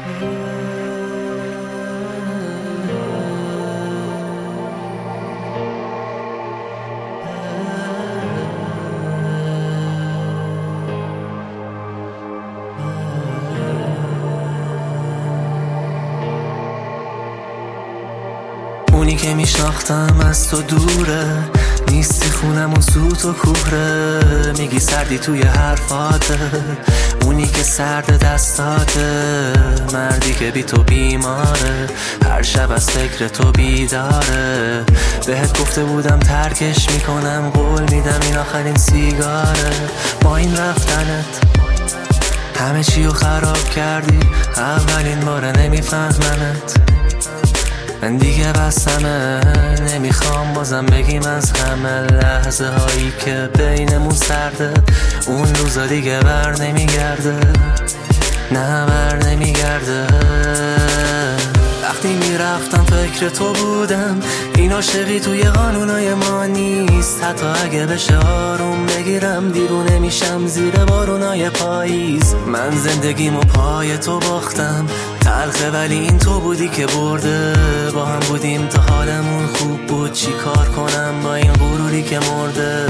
اونی که میشناختم از تو دوره، نیستی خونم و سوت و کوره، میگی سردی توی حرفاته، اونی که سرد دستاته، مردی که بی تو بیماره، هر شب از فکر تو بیداره. بهت گفته بودم ترکش میکنم، قول میدم این آخرین سیگاره. با این رفتنت همه چیو خراب کردی، اولین باره نمیفهممت، من دیگه بسمه، نمیخوام بازم بگیم از همه لحظه هایی که بینمون سرده، اون روزا دیگه بر نمیگرده، نه بر نمیگرده. وقتی میرفتم فکر تو بودم، این عاشقی توی قانونای ما نیست، حتی اگه بشه آروم بگیرم دیوونه میشم زیر بارونای پاییز. من زندگیمو پای تو باختم، تلخه ولی این تو بودی که برده، با هم بودیم تا حالمون خوب بود، چی کار کنم با این غروری که مرده.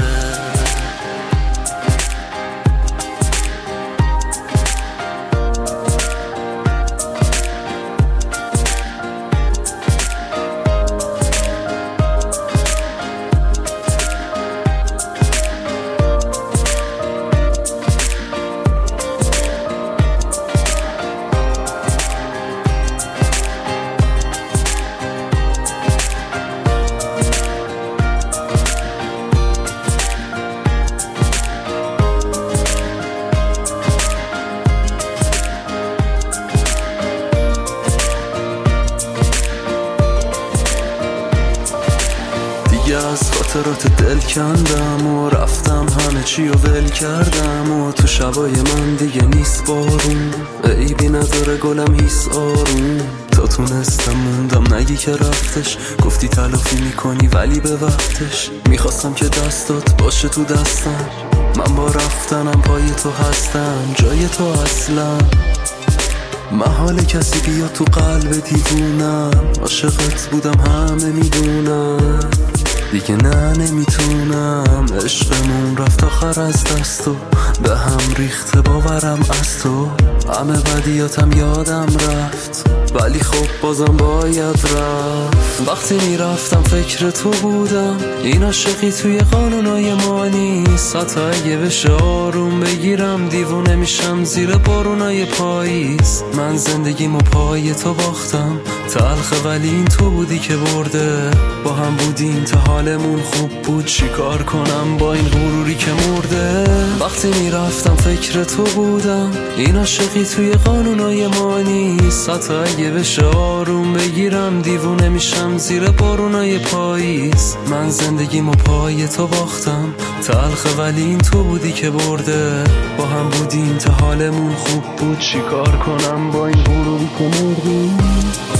از خاطرات دل کندم و رفتم همه چی رو ول کردم و تو شبای من دیگه نیست بارون، عیبی نداره گلم هیس آروم. تا تونستم موندم نگی که رفتش، گفتی تلافی میکنی ولی به وقتش، میخواستم که دستات باشه تو دستم، من با رفتنم پای تو هستم، جای تو اصلا محال کسی بیا تو قلب دیوونم، عاشقت بودم همه میدونم، دیگه نه نمیتونم، عشقمون رفت آخر از دستو، به هم ریخته باورم از تو، همه بدیاتم یادم رفت ولی خب بازم باید رفت. وقتی میرفتم فکر تو بودم، این عاشقی توی قانونای ما نیست، حتی اگه بشه آروم بگیرم دیوونه میشم زیر بارونای پاییز. من زندگیمو پای تو باختم، تلخه ولی این تو بودی که برده، با هم بودیم تا حالمون خوب بود، چی کار کنم با این غروری که مرده. وقتی میرفتم فکر تو بودم، این عاشقی توی قانونای ما نیست، حتی اگه بشه آروم بگیرم دیوونه میشم زیر بارونای پاییز. من زندگیمو پای تو باختم، تلخه ولی این تو بودی که برده، با هم بودیم تا حالمون خوب بود، چی کار کنم با این غروری که مرده.